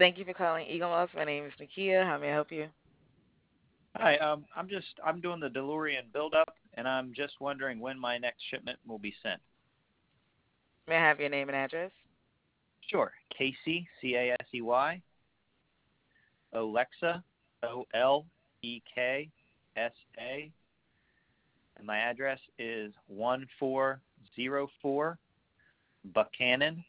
Thank you for calling Eagle Moss. My name is Nakia. How may I help you? Hi, I'm doing the DeLorean buildup, and I'm just wondering when my next shipment will be sent. May I have your name and address? Sure, Casey Casey, Olexa Oleksa, and my address is 1404 Buchanan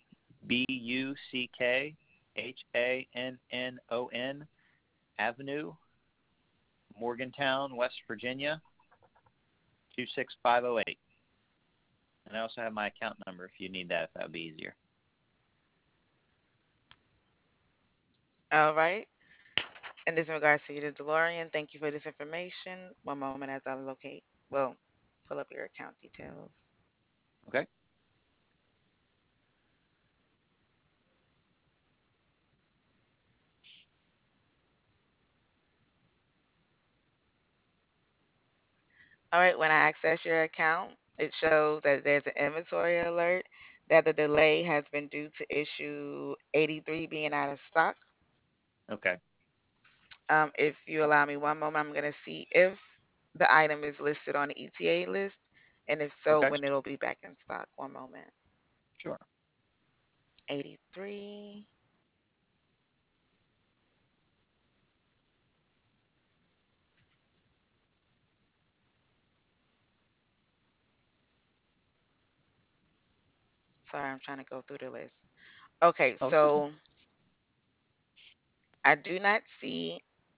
Buckhannon Avenue, Morgantown, West Virginia 26508. And I also have my account number if you need that, if that would be easier. All right. And this in regards to your DeLorean. Thank you for this information. One moment as I pull up your account details. Okay. All right. When I access your account, it shows that there's an inventory alert that the delay has been due to issue 83 being out of stock. Okay. If you allow me one moment, I'm going to see if the item is listed on the ETA list, and if so, Okay. when it'll be back in stock. One moment. Sure. 83. Sorry, I'm trying to go through the list. Okay, Oh, it's okay. so I do not see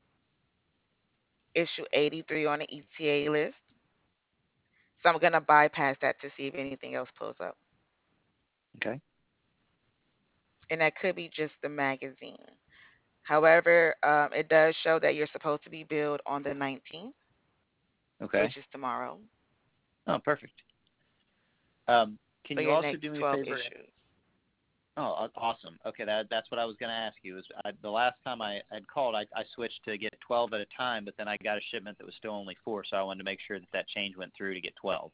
issue 83 on the ETA list. So I'm going to bypass that to see if anything else pulls up. Okay. And that could be just the magazine. However, it does show that you're supposed to be billed on the 19th, Okay. which is tomorrow, Oh, perfect. Can for you your also do next me a 12 favor? issues. Oh, awesome. Okay, that's what I was going to ask you. The last time I had called, I switched to get 12 at a time, but then I got a shipment that was still only 4, so I wanted to make sure that that change went through to get 12.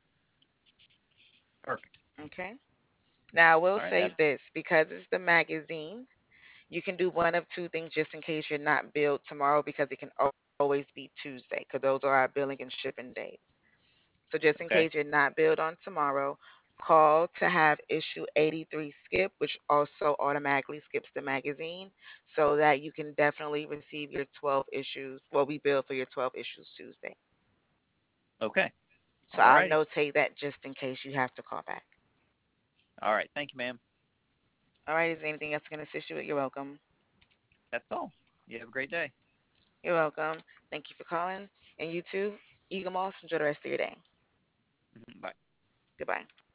Perfect. Okay. Now, I will All right. say this because it's the magazine, you can do one of two things just in case you're not billed tomorrow because it can always be Tuesday because those are our billing and shipping days. So just in Okay. case you're not billed on tomorrow, call to have issue 83 skip, which also automatically skips the magazine so that you can definitely receive your 12 issues. Well, we bill for your 12 issues Tuesday. Okay. So All I'll righty. notate that just in case you have to call back. All right. Thank you, ma'am. All right, is there anything else I can assist you with? You're welcome. That's all. You have a great day. You're welcome. Thank you for calling. And you too, Eagle Moss, enjoy the rest of your day. Bye. Goodbye.